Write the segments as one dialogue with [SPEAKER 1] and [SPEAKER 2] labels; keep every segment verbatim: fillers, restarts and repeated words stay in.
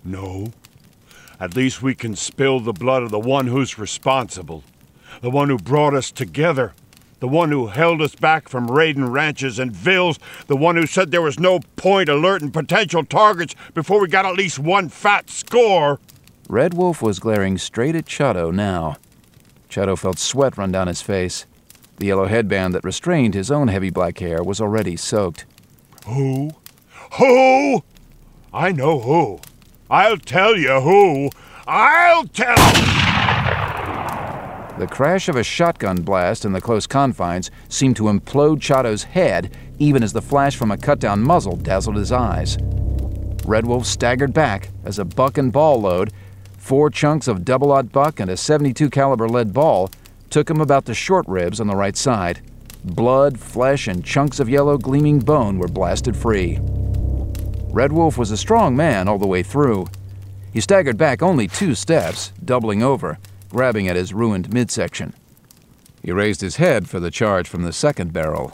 [SPEAKER 1] No. At least we can spill the blood of the one who's responsible. The one who brought us together. The one who held us back from raiding ranches and villas. The one who said there was no point alerting potential targets before we got at least one fat score.
[SPEAKER 2] Red Wolf was glaring straight at Chotto now. Chotto felt sweat run down his face. The yellow headband that restrained his own heavy black hair was already soaked.
[SPEAKER 1] Who? Who? I know who. I'll tell you who. I'll tell...
[SPEAKER 2] The crash of a shotgun blast in the close confines seemed to implode Chotto's head, even as the flash from a cut-down muzzle dazzled his eyes. Red Wolf staggered back as a buck and ball load, four chunks of double-aught buck and a seventy-two caliber lead ball, took him about the short ribs on the right side. Blood, flesh, and chunks of yellow gleaming bone were blasted free. Red Wolf was a strong man all the way through. He staggered back only two steps, doubling over, grabbing at his ruined midsection. He raised his head for the charge from the second barrel.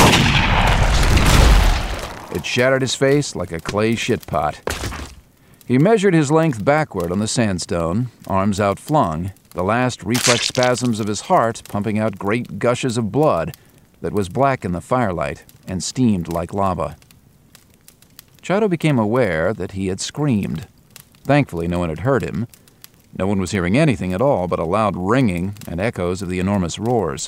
[SPEAKER 2] It shattered his face like a clay shit pot. He measured his length backward on the sandstone, arms outflung, the last reflex spasms of his heart pumping out great gushes of blood that was black in the firelight and steamed like lava. Chotto became aware that he had screamed. Thankfully, no one had heard him. No one was hearing anything at all but a loud ringing and echoes of the enormous roars.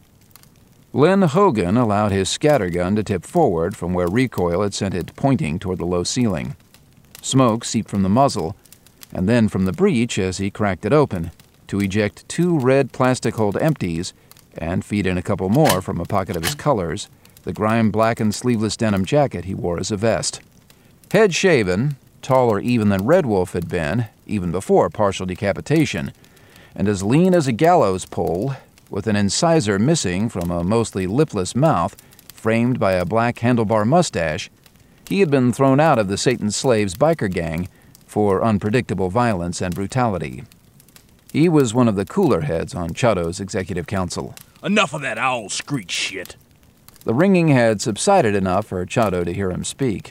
[SPEAKER 2] Len Hogan allowed his scattergun to tip forward from where recoil had sent it pointing toward the low ceiling. Smoke seeped from the muzzle, and then from the breech as he cracked it open, to eject two red plastic-holed empties and feed in a couple more from a pocket of his colors, the grime-blackened sleeveless denim jacket he wore as a vest. Head-shaven, taller even than Red Wolf had been, even before partial decapitation, and as lean as a gallows pole, with an incisor missing from a mostly lipless mouth framed by a black handlebar mustache, he had been thrown out of the Satan's Slaves biker gang for unpredictable violence and brutality. He was one of the cooler heads on Chotto's executive council.
[SPEAKER 3] Enough of that owl screech shit.
[SPEAKER 2] The ringing had subsided enough for Chotto to hear him speak.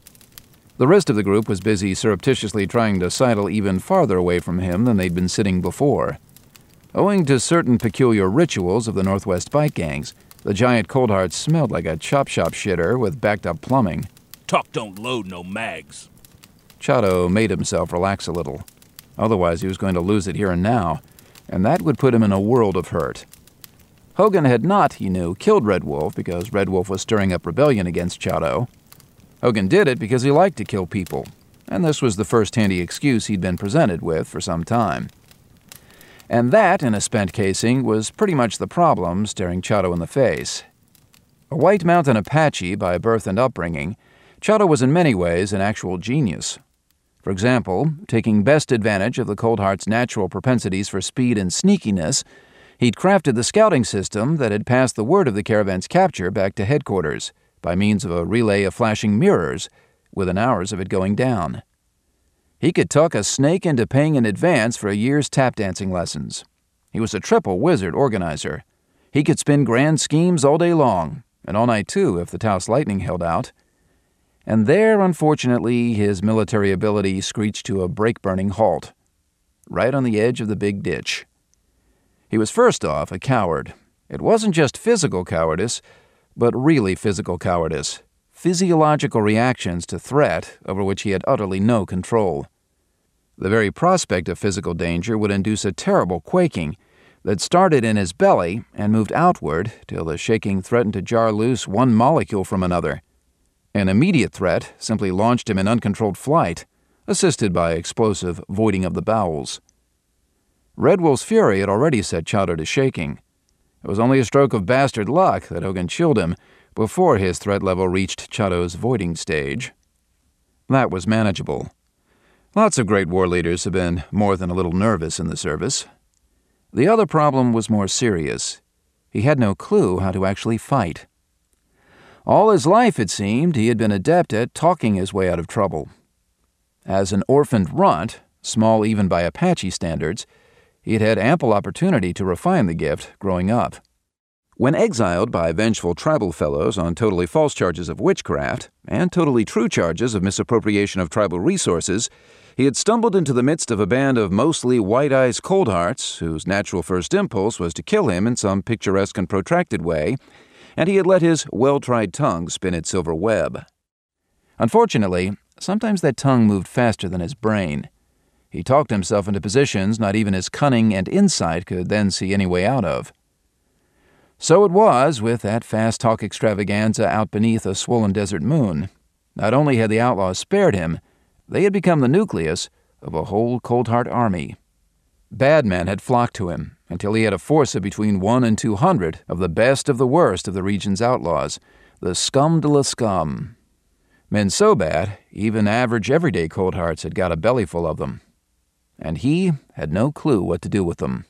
[SPEAKER 2] The rest of the group was busy surreptitiously trying to sidle even farther away from him than they'd been sitting before. Owing to certain peculiar rituals of the Northwest bike gangs, the giant Coldheart smelled like a chop shop shitter with backed-up plumbing.
[SPEAKER 3] Talk don't load no mags.
[SPEAKER 2] Chotto made himself relax a little. Otherwise, he was going to lose it here and now, and that would put him in a world of hurt. Hogan had not, he knew, killed Red Wolf because Red Wolf was stirring up rebellion against Chotto. Hogan did it because he liked to kill people, and this was the first handy excuse he'd been presented with for some time. And that, in a spent casing, was pretty much the problem staring Chotto in the face. A White Mountain Apache by birth and upbringing, Chotto was in many ways an actual genius. For example, taking best advantage of the Coldheart's natural propensities for speed and sneakiness, he'd crafted the scouting system that had passed the word of the caravan's capture back to headquarters by means of a relay of flashing mirrors, within hours of it going down. He could talk a snake into paying in advance for a year's tap dancing lessons. He was a triple wizard organizer. He could spin grand schemes all day long, and all night too if the Taos lightning held out. And there, unfortunately, his military ability screeched to a brake-burning halt, right on the edge of the big ditch. He was first off a coward. It wasn't just physical cowardice, but really physical cowardice. Physiological reactions to threat over which he had utterly no control. The very prospect of physical danger would induce a terrible quaking that started in his belly and moved outward till the shaking threatened to jar loose one molecule from another. An immediate threat simply launched him in uncontrolled flight, assisted by explosive voiding of the bowels. Red Wolf's fury had already set Chotto to shaking. It was only a stroke of bastard luck that Hogan chilled him before his threat level reached Chotto's voiding stage. That was manageable. Lots of great war leaders have been more than a little nervous in the service. The other problem was more serious. He had no clue how to actually fight. All his life, it seemed, he had been adept at talking his way out of trouble. As an orphaned runt, small even by Apache standards, he had had ample opportunity to refine the gift growing up. When exiled by vengeful tribal fellows on totally false charges of witchcraft and totally true charges of misappropriation of tribal resources, He had stumbled into the midst of a band of mostly white-eyed Coldhearts, whose natural first impulse was to kill him in some picturesque and protracted way, and he had let his well-tried tongue spin its silver web. Unfortunately, sometimes that tongue moved faster than his brain. He talked himself into positions not even his cunning and insight could then see any way out of. So it was with that fast-talk extravaganza out beneath a swollen desert moon. Not only had the outlaws spared him, they had become the nucleus of a whole Coldheart army. Bad men had flocked to him until he had a force of between one and two hundred of the best of the worst of the region's outlaws, the scum de la scum. Men so bad, even average everyday Coldhearts had got a bellyful of them. And he had no clue what to do with them.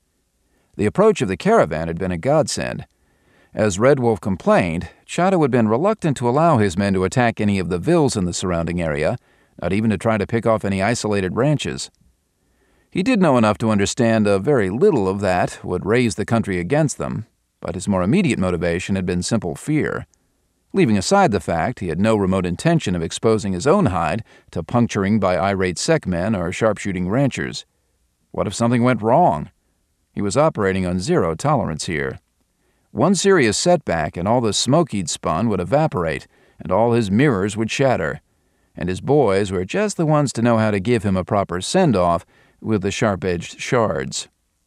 [SPEAKER 2] The approach of the caravan had been a godsend. As Red Wolf complained, Chato had been reluctant to allow his men to attack any of the villes in the surrounding area, not even to try to pick off any isolated ranches. He did know enough to understand a very little of that would raise the country against them, but his more immediate motivation had been simple fear. Leaving aside the fact he had no remote intention of exposing his own hide to puncturing by irate Sekmen or sharpshooting ranchers. What if something went wrong? He was operating on zero tolerance here. One serious setback and all the smoke he'd spun would evaporate, and all his mirrors would shatter. And his boys were just the ones to know how to give him a proper send-off with the sharp-edged shards.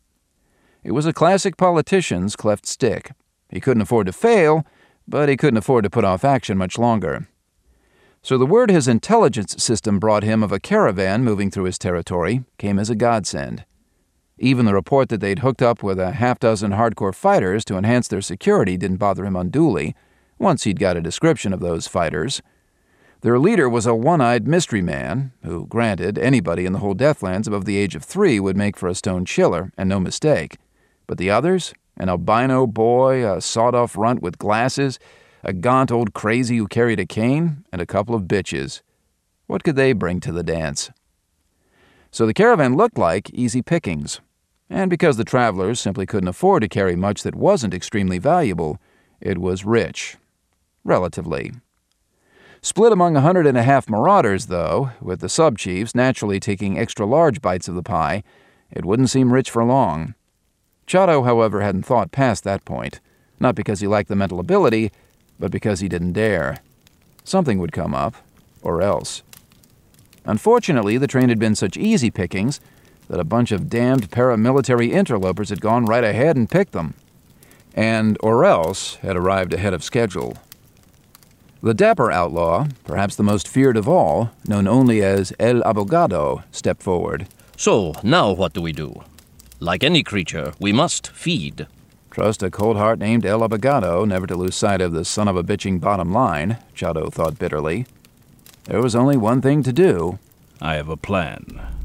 [SPEAKER 2] It was a classic politician's cleft stick. He couldn't afford to fail, but he couldn't afford to put off action much longer. So the word his intelligence system brought him of a caravan moving through his territory came as a godsend. Even the report that they'd hooked up with a half-dozen hardcore fighters to enhance their security didn't bother him unduly, once he'd got a description of those fighters. Their leader was a one-eyed mystery man, who, granted, anybody in the whole Deathlands above the age of three would make for a stone chiller, and no mistake. But the others? An albino boy, a sawed-off runt with glasses, a gaunt old crazy who carried a cane, and a couple of bitches. What could they bring to the dance? So the caravan looked like easy pickings. And because the travelers simply couldn't afford to carry much that wasn't extremely valuable, it was rich. Relatively. Split among a hundred and a half marauders, though, with the sub-chiefs naturally taking extra-large bites of the pie, it wouldn't seem rich for long. Chato, however, hadn't thought past that point, not because he lacked the mental ability, but because he didn't dare. Something would come up, or else. Unfortunately, the train had been such easy pickings that a bunch of damned paramilitary interlopers had gone right ahead and picked them. And or else had arrived ahead of schedule. The dapper outlaw, perhaps the most feared of all, known only as El Abogado, stepped forward.
[SPEAKER 4] So, now what do we do? Like any creature, we must feed.
[SPEAKER 2] Trust a Coldheart named El Abogado never to lose sight of the son-of-a-bitching bottom line, Chato thought bitterly. There was only one thing to do.
[SPEAKER 3] I have a plan.